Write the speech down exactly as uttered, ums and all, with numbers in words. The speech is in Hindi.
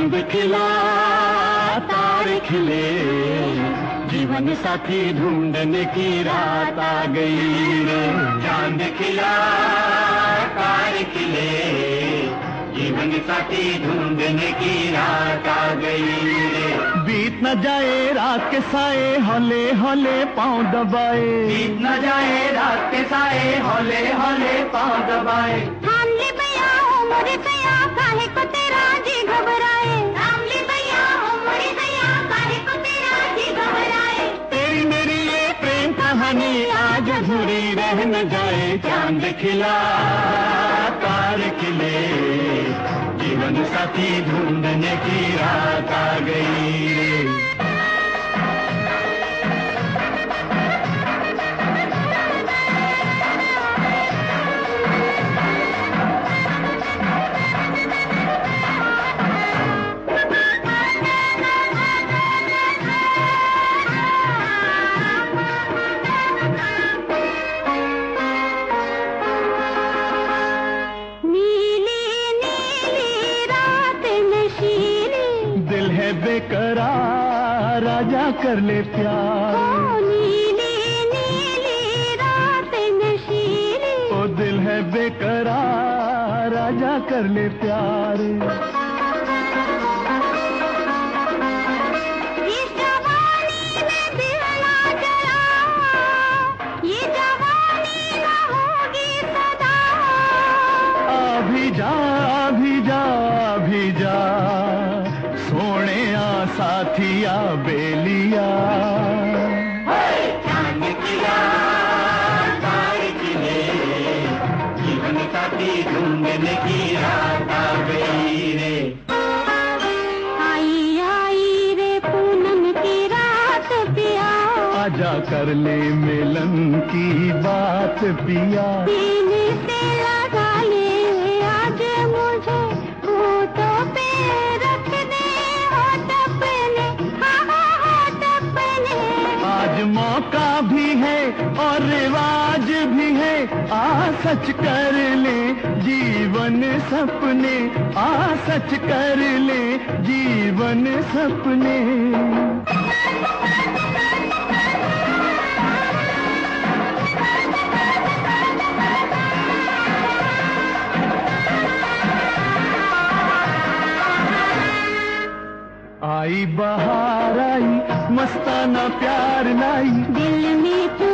चांद खिला तारे खिले, जीवन साथी ढूंढने की रात आ गई रे। चांद खिला तारे खिले, जीवन साथी ढूंढने की रात आ गई रे। बीत न जाए रात के साए, हौले हौले पांव दबाए। बीत न जाए रात के साए, हौले हौले पांव दबाए। थाम ले भैया हो मोरे सया, काहे को तेरा जी घबराए। थाम ले भैया हो मोरे सया, काहे को तेरा जी घबराए। तेरी मेरी ये प्रेम कहानी आज अधूरी रह न जाए। चांद खिला तारे खिले, जीवन साथी ढूंढने की रात आ गई रे। बेकरार राजा कर ले प्यार। ओ नीली नीली रात नशीली, ओ दिल है बेकरार राजा कर ले प्यार। इस जवानी में दिल ना जला, ये जवानी ना होगी सदा। अभी जा अभी जा अभी जा, सोने आ साथिया बेलिया। चांद खिला तारे खिले, जीवन साथी ढूंढने की रात आ गई रे। आई आई रे पूनम की रात पिया, आजा कर ले मिलन की बात पिया। सीने से लगा ले आज मुझे, होठों पे रख दे होठ अपने, हाँ हाँ होठ अपने। आज मौका भी है और रिवाज भी है, आ सच कर ले जीवन सपने, आ सच कर ले जीवन सपने। आई बहार आई, मस्ताना प्यार लाई, दिल में तू